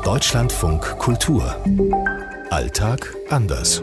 Deutschlandfunk Kultur. Alltag anders.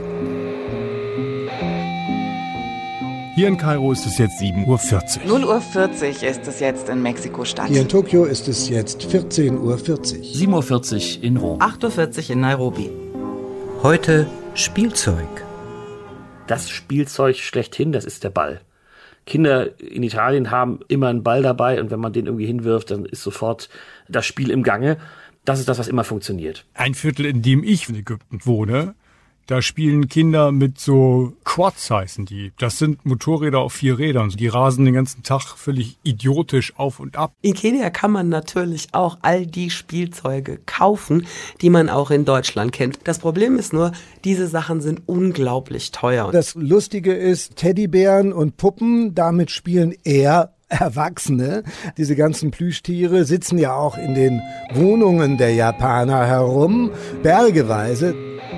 Hier in Kairo ist es jetzt 7:40 Uhr. 0:40 Uhr ist es jetzt in Mexiko-Stadt. Hier in Tokio ist es jetzt 14:40 Uhr. 7:40 Uhr in Rom. 8:40 Uhr in Nairobi. Heute Spielzeug. Das Spielzeug schlechthin, das ist der Ball. Kinder in Italien haben immer einen Ball dabei und wenn man den irgendwie hinwirft, dann ist sofort das Spiel im Gange. Das ist das, was immer funktioniert. Ein Viertel, in dem ich in Ägypten wohne, da spielen Kinder mit so Quads heißen die. Das sind Motorräder auf 4 Rädern. Die rasen den ganzen Tag völlig idiotisch auf und ab. In Kenia kann man natürlich auch all die Spielzeuge kaufen, die man auch in Deutschland kennt. Das Problem ist nur, diese Sachen sind unglaublich teuer. Das Lustige ist, Teddybären und Puppen, damit spielen eher Erwachsene. Diese ganzen Plüschtiere sitzen ja auch in den Wohnungen der Japaner herum, bergeweise.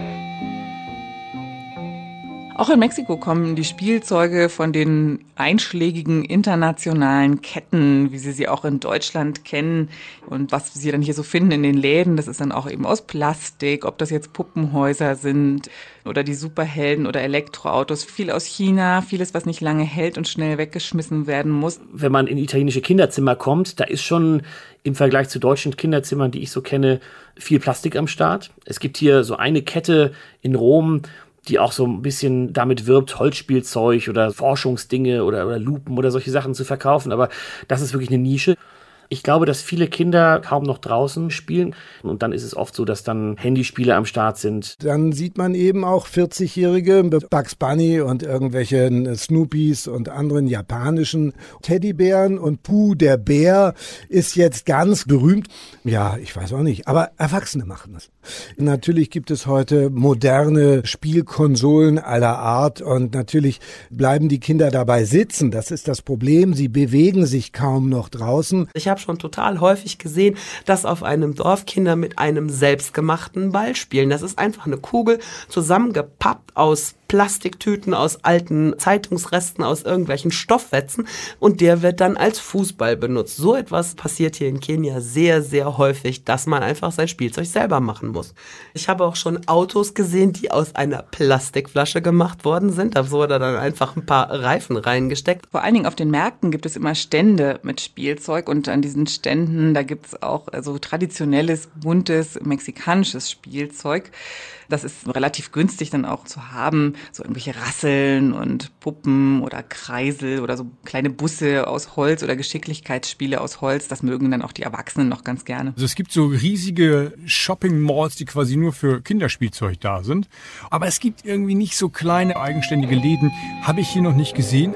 Auch in Mexiko kommen die Spielzeuge von den einschlägigen internationalen Ketten, wie sie auch in Deutschland kennen. Und was sie dann hier so finden in den Läden, das ist dann auch eben aus Plastik, ob das jetzt Puppenhäuser sind oder die Superhelden oder Elektroautos. Viel aus China, vieles, was nicht lange hält und schnell weggeschmissen werden muss. Wenn man in italienische Kinderzimmer kommt, da ist schon im Vergleich zu deutschen Kinderzimmern, die ich so kenne, viel Plastik am Start. Es gibt hier so eine Kette in Rom, die auch so ein bisschen damit wirbt, Holzspielzeug oder Forschungsdinge oder Lupen oder solche Sachen zu verkaufen. Aber das ist wirklich eine Nische. Ich glaube, dass viele Kinder kaum noch draußen spielen. Und dann ist es oft so, dass dann Handyspiele am Start sind. Dann sieht man eben auch 40-Jährige mit Bugs Bunny und irgendwelchen Snoopys und anderen japanischen Teddybären. Und Pooh, der Bär, ist jetzt ganz berühmt. Ja, ich weiß auch nicht, aber Erwachsene machen das. Natürlich gibt es heute moderne Spielkonsolen aller Art und natürlich bleiben die Kinder dabei sitzen. Das ist das Problem. Sie bewegen sich kaum noch draußen. Ich habe schon total häufig gesehen, dass auf einem Dorf Kinder mit einem selbstgemachten Ball spielen. Das ist einfach eine Kugel, zusammengepappt aus Plastiktüten, aus alten Zeitungsresten, aus irgendwelchen Stoffwetzen und der wird dann als Fußball benutzt. So etwas passiert hier in Kenia sehr, sehr häufig, dass man einfach sein Spielzeug selber machen muss. Ich habe auch schon Autos gesehen, die aus einer Plastikflasche gemacht worden sind. Da wurde dann einfach ein paar Reifen reingesteckt. Vor allen Dingen auf den Märkten gibt es immer Stände mit Spielzeug und an diesen Ständen, da gibt es auch also traditionelles, buntes, mexikanisches Spielzeug. Das ist relativ günstig dann auch zu haben, so irgendwelche Rasseln und Puppen oder Kreisel oder so kleine Busse aus Holz oder Geschicklichkeitsspiele aus Holz. Das mögen dann auch die Erwachsenen noch ganz gerne. Also es gibt so riesige Shopping-Malls, die quasi nur für Kinderspielzeug da sind. Aber es gibt irgendwie nicht so kleine eigenständige Läden. Habe ich hier noch nicht gesehen.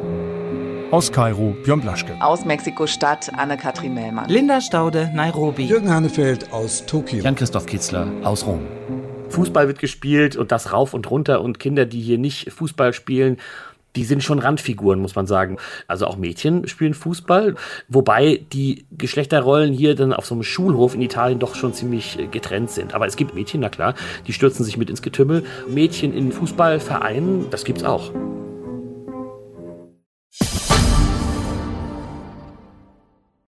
Aus Kairo, Björn Blaschke. Aus Mexiko-Stadt, Anne-Kathrin Mellmann. Linda Staude, Nairobi. Jürgen Hannefeld aus Tokio. Jan-Christoph Kitzler aus Rom. Fußball wird gespielt und das rauf und runter und Kinder, die hier nicht Fußball spielen, die sind schon Randfiguren, muss man sagen. Also auch Mädchen spielen Fußball, wobei die Geschlechterrollen hier dann auf so einem Schulhof in Italien doch schon ziemlich getrennt sind. Aber es gibt Mädchen, na klar, die stürzen sich mit ins Getümmel. Mädchen in Fußballvereinen, das gibt's auch.